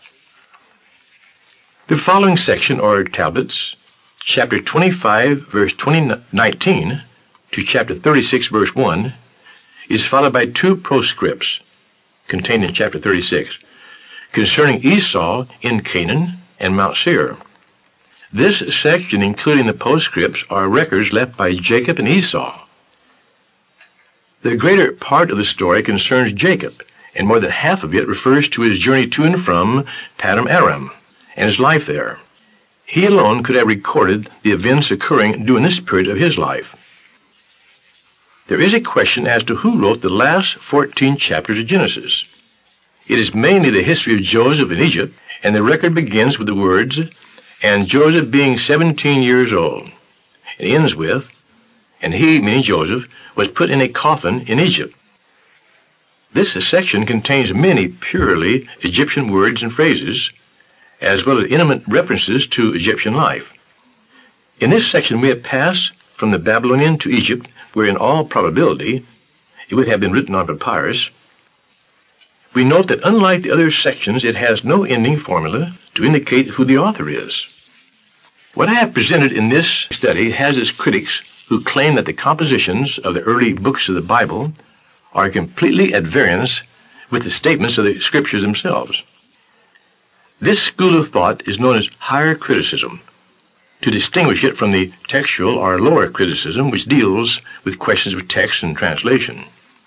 The following section, or tablets, chapter 25, verse 19 to chapter 36, verse 1, is followed by 2 postscripts contained in chapter 36 concerning Esau in Canaan and Mount Seir. This section, including the postscripts, are records left by Jacob and Esau. The greater part of the story concerns Jacob and more than half of it refers to his journey to and from Padam Aram and his life there. He alone could have recorded the events occurring during this period of his life. There is a question as to who wrote the last 14 chapters of Genesis. It is mainly the history of Joseph in Egypt, and the record begins with the words, "And Joseph being 17 years old," and ends with, "And he," meaning Joseph, "was put in a coffin in Egypt." This section contains many purely Egyptian words and phrases, as well as intimate references to Egyptian life. In this section we have passed from the Babylonian to Egypt, where in all probability it would have been written on papyrus. We note that unlike the other sections, it has no ending formula to indicate who the author is. What I have presented in this study has its critics who claim that the compositions of the early books of the Bible are completely at variance with the statements of the Scriptures themselves. This school of thought is known as higher criticism, to distinguish it from the textual or lower criticism, which deals with questions of text and translation.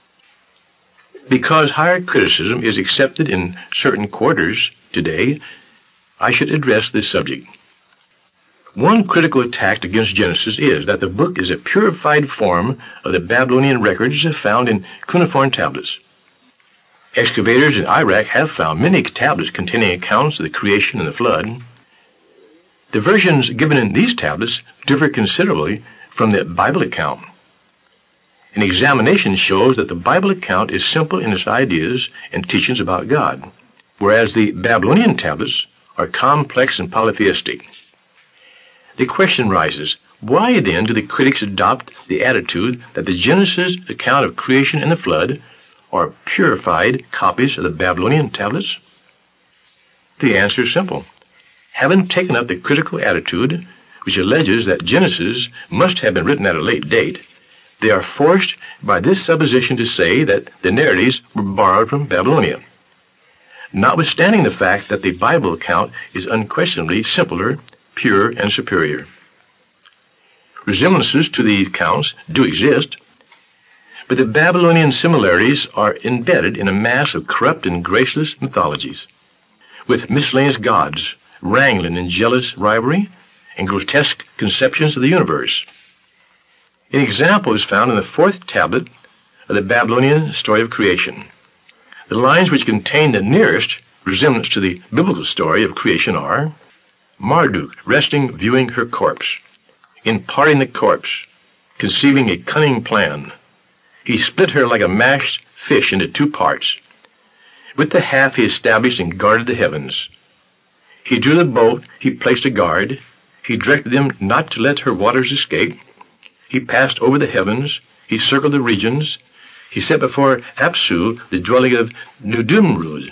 Because higher criticism is accepted in certain quarters today, I should address this subject. One critical attack against Genesis is that the book is a purified form of the Babylonian records found in cuneiform tablets. Excavators in Iraq have found many tablets containing accounts of the creation and the flood. The versions given in these tablets differ considerably from the Bible account. An examination shows that the Bible account is simple in its ideas and teachings about God, whereas the Babylonian tablets are complex and polytheistic. The question rises, why then do the critics adopt the attitude that the Genesis account of creation and the flood are purified copies of the Babylonian tablets? The answer is simple. Having taken up the critical attitude, which alleges that Genesis must have been written at a late date, they are forced by this supposition to say that the narratives were borrowed from Babylonia, notwithstanding the fact that the Bible account is unquestionably simpler, pure, and superior. Resemblances to these accounts do exist, but the Babylonian similarities are embedded in a mass of corrupt and graceless mythologies, with miscellaneous gods wrangling in jealous rivalry and grotesque conceptions of the universe. An example is found in the 4th tablet of the Babylonian story of creation. The lines which contain the nearest resemblance to the biblical story of creation are, "Marduk resting viewing her corpse, in parting the corpse, conceiving a cunning plan. He split her like a mashed fish into 2 parts. With the half he established and guarded the heavens. He drew the boat, he placed a guard. He directed them not to let her waters escape. He passed over the heavens. He circled the regions. He set before Apsu the dwelling of Nudumrud."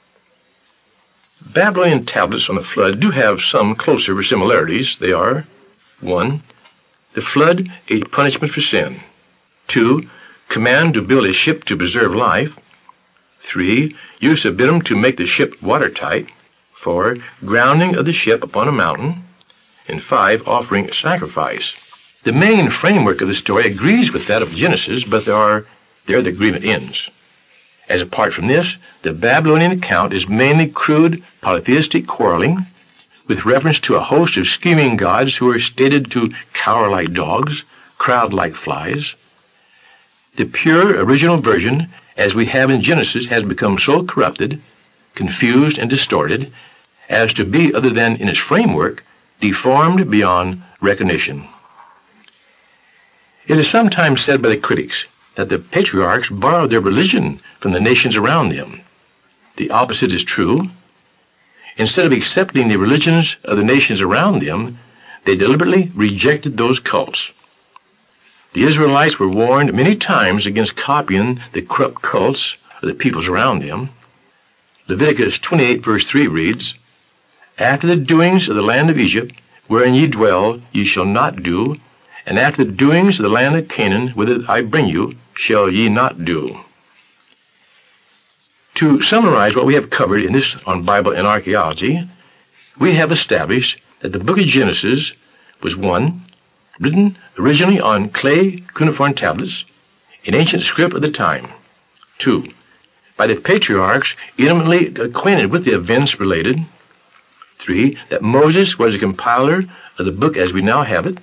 Babylonian tablets on the flood do have some closer similarities. They are, 1. The flood, a punishment for sin. 2. Command to build a ship to preserve life. 3. Use of bitumen to make the ship watertight. 4. Grounding of the ship upon a mountain. And 5. Offering sacrifice. The main framework of the story agrees with that of Genesis, but there the agreement ends. As apart from this, the Babylonian account is mainly crude polytheistic quarreling, with reference to a host of scheming gods who are stated to cower like dogs, crowd like flies. The pure original version, as we have in Genesis, has become so corrupted, confused, and distorted as to be, other than in its framework, deformed beyond recognition. It is sometimes said by the critics that the patriarchs borrowed their religion from the nations around them. The opposite is true. Instead of accepting the religions of the nations around them, they deliberately rejected those cults. The Israelites were warned many times against copying the corrupt cults of the peoples around them. Leviticus 28 verse 3 reads, "After the doings of the land of Egypt, wherein ye dwell, ye shall not do, and after the doings of the land of Canaan, whither I bring you, shall ye not do." To summarize what we have covered in this on Bible and archaeology, we have established that the book of Genesis was 1. Written originally on clay cuneiform tablets, in ancient script of the time. 2. by the patriarchs intimately acquainted with the events related. 3. That Moses was the compiler of the book as we now have it.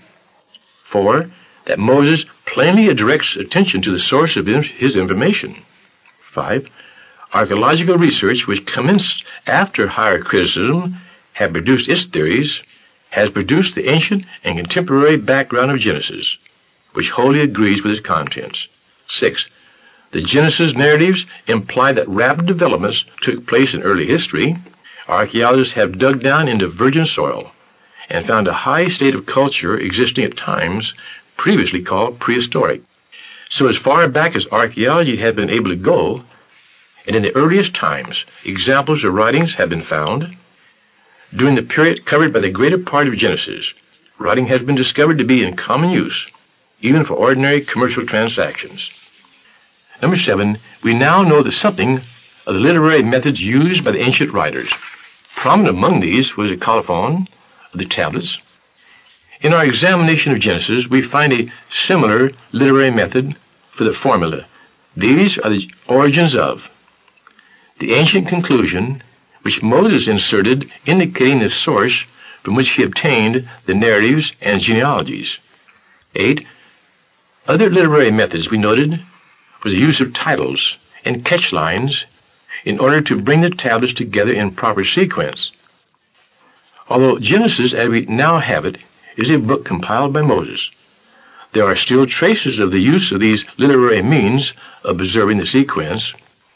4. That Moses plainly directs attention to the source of his information. 5. Archaeological research, which commenced after higher criticism had produced its theories, has produced the ancient and contemporary background of Genesis, which wholly agrees with its contents. 6. The Genesis narratives imply that rapid developments took place in early history. Archaeologists have dug down into virgin soil and found a high state of culture existing at times previously called prehistoric. So as far back as archaeology had been able to go, and in the earliest times, examples of writings have been found. During the period covered by the greater part of Genesis, writing has been discovered to be in common use, even for ordinary commercial transactions. Number 7, we now know that something of the literary methods used by the ancient writers. Prominent among these was the colophon of the tablets. In our examination of Genesis, we find a similar literary method for the formula. These are the origins of. The ancient conclusion, which Moses inserted, indicating the source from which he obtained the narratives and genealogies. 8. Other literary methods we noted was the use of titles and catch lines in order to bring the tablets together in proper sequence. Although Genesis, as we now have it, is a book compiled by Moses, there are still traces of the use of these literary means of observing the sequence.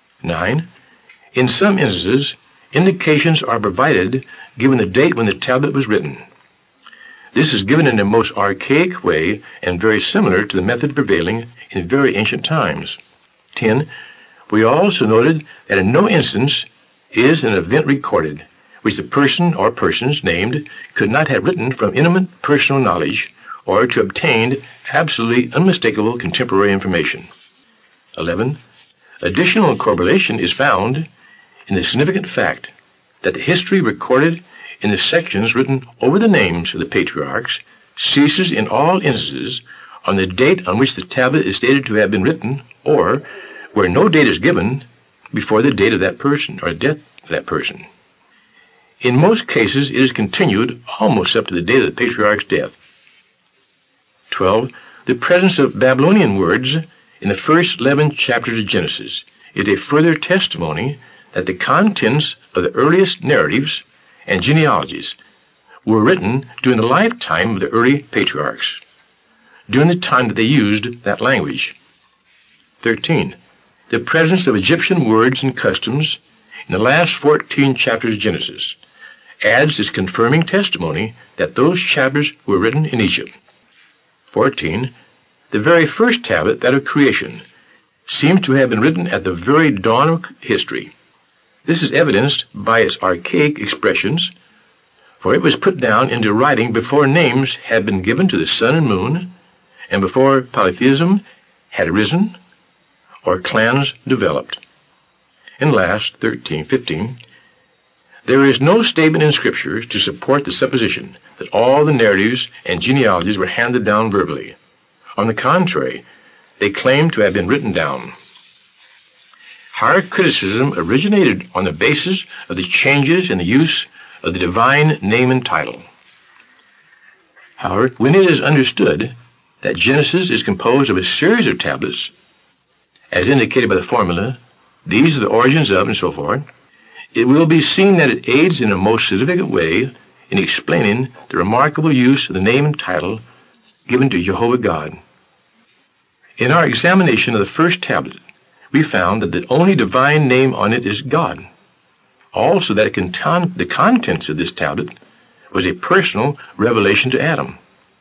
9. In some instances, indications are provided given the date when the tablet was written. This is given in a most archaic way and very similar to the method prevailing in very ancient times. 10. We also noted that in no instance is an event recorded which the person or persons named could not have written from intimate personal knowledge or to obtain absolutely unmistakable contemporary information. 11. Additional corroboration is found in the significant fact that the history recorded in the sections written over the names of the patriarchs ceases in all instances on the date on which the tablet is stated to have been written, or where no date is given before the date of that person or death of that person. In most cases, it is continued almost up to the date of the patriarch's death. 12. The presence of Babylonian words in the first 11 chapters of Genesis is a further testimony that the contents of the earliest narratives and genealogies were written during the lifetime of the early patriarchs, during the time that they used that language. 13. The presence of Egyptian words and customs in the last 14 chapters of Genesis adds this confirming testimony that those chapters were written in Egypt. 14. The very first tablet, that of creation, seems to have been written at the very dawn of history. This is evidenced by its archaic expressions, for it was put down into writing before names had been given to the sun and moon, and before polytheism had arisen or clans developed. And last, 15, there is no statement in Scripture to support the supposition that all the narratives and genealogies were handed down verbally. On the contrary, they claim to have been written down. Higher criticism originated on the basis of the changes in the use of the divine name and title. However, when it is understood that Genesis is composed of a series of tablets, as indicated by the formula, these are the origins of, and so forth, it will be seen that it aids in a most significant way in explaining the remarkable use of the name and title given to Jehovah God. In our examination of the first tablet, we found that the only divine name on it is God. Also that the contents of this tablet was a personal revelation to Adam.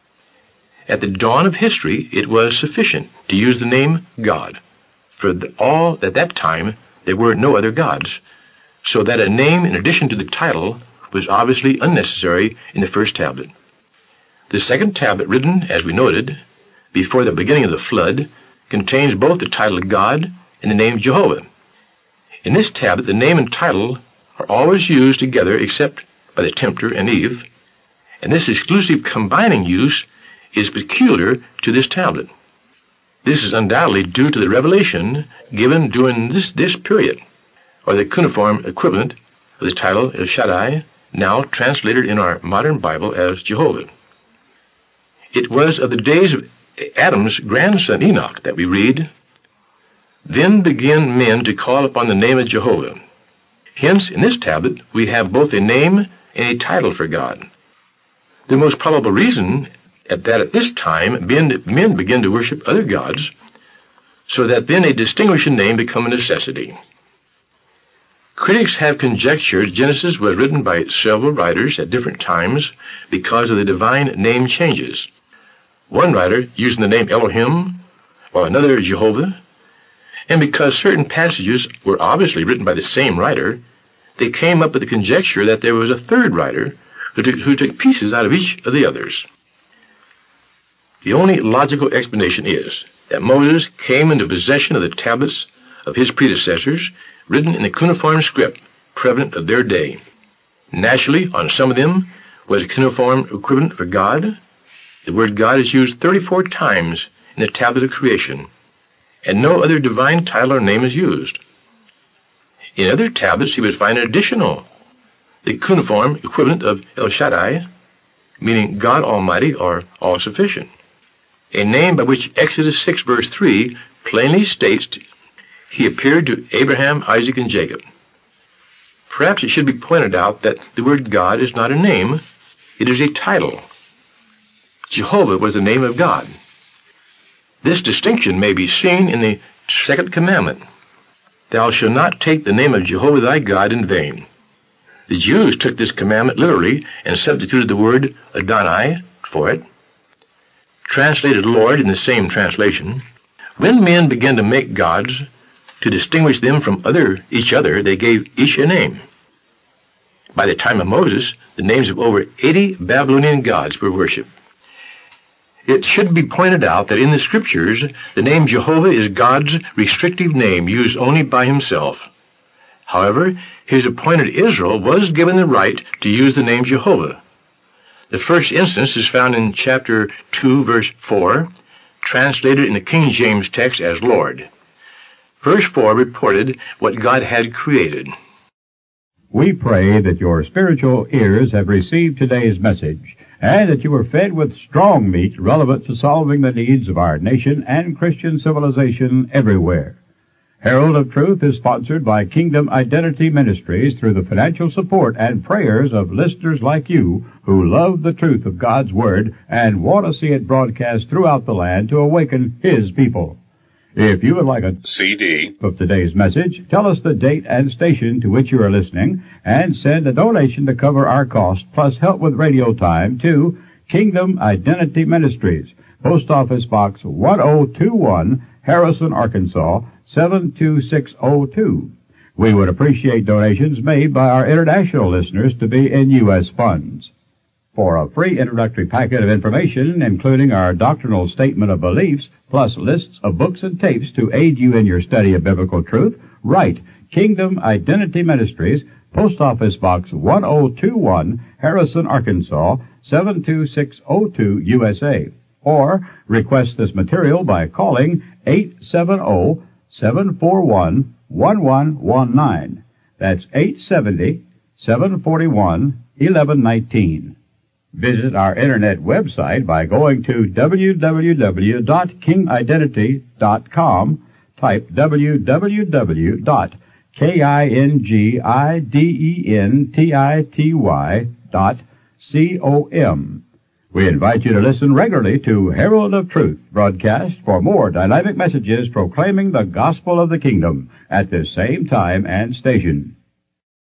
At the dawn of history, it was sufficient to use the name God. For all at that time, there were no other gods, so that a name in addition to the title was obviously unnecessary in the first tablet. The second tablet, written, as we noted, before the beginning of the flood, contains both the title of God and the name Jehovah. In this tablet, the name and title are always used together except by the tempter and Eve, and this exclusive combining use is peculiar to this tablet. This is undoubtedly due to the revelation given during this period. or the cuneiform equivalent of the title El Shaddai, now translated in our modern Bible as Jehovah. It was of the days of Adam's grandson Enoch that we read, "Then began men to call upon the name of Jehovah." Hence, in this tablet, we have both a name and a title for God. The most probable reason that at this time men began to worship other gods, so that then a distinguishing name became a necessity. Critics have conjectured Genesis was written by several writers at different times because of the divine name changes. One writer using the name Elohim, while another Jehovah, and because certain passages were obviously written by the same writer, they came up with the conjecture that there was a third writer who took pieces out of each of the others. The only logical explanation is that Moses came into possession of the tablets of his predecessors, written in the cuneiform script prevalent of their day. Naturally, on some of them was a cuneiform equivalent for God. The word God is used 34 times in the tablet of creation, and no other divine title or name is used. In other tablets, you would find an additional, the cuneiform equivalent of El Shaddai, meaning God Almighty or all-sufficient, a name by which Exodus 6 verse 3 plainly states he appeared to Abraham, Isaac, and Jacob. Perhaps it should be pointed out that the word God is not a name, it is a title. Jehovah was the name of God. This distinction may be seen in the second commandment. Thou shalt not take the name of Jehovah thy God in vain. The Jews took this commandment literally and substituted the word Adonai for it, translated Lord in the same translation. When men began to make gods, to distinguish them from each other, they gave each a name. By the time of Moses, the names of over 80 Babylonian gods were worshipped. It should be pointed out that in the Scriptures, the name Jehovah is God's restrictive name used only by himself. However, his appointed Israel was given the right to use the name Jehovah. The first instance is found in chapter 2, verse 4, translated in the King James text as Lord. Verse 4 reported what God had created. We pray that your spiritual ears have received today's message, and that you were fed with strong meat relevant to solving the needs of our nation and Christian civilization everywhere. Herald of Truth is sponsored by Kingdom Identity Ministries through the financial support and prayers of listeners like you who love the truth of God's Word and want to see it broadcast throughout the land to awaken His people. If you would like a CD of today's message, tell us the date and station to which you are listening, and send a donation to cover our costs, plus help with radio time, to Kingdom Identity Ministries, Post Office Box 1021, Harrison, Arkansas, 72602. We would appreciate donations made by our international listeners to be in U.S. funds. For a free introductory packet of information, including our doctrinal statement of beliefs, plus lists of books and tapes to aid you in your study of biblical truth, write Kingdom Identity Ministries, Post Office Box 1021, Harrison, Arkansas, 72602, USA. Or request this material by calling 870-741-1119. That's 870-741-1119. Visit our internet website by going to www.kingidentity.com. Type www.kingidentity.com. We invite you to listen regularly to Herald of Truth broadcast for more dynamic messages proclaiming the gospel of the kingdom at this same time and station.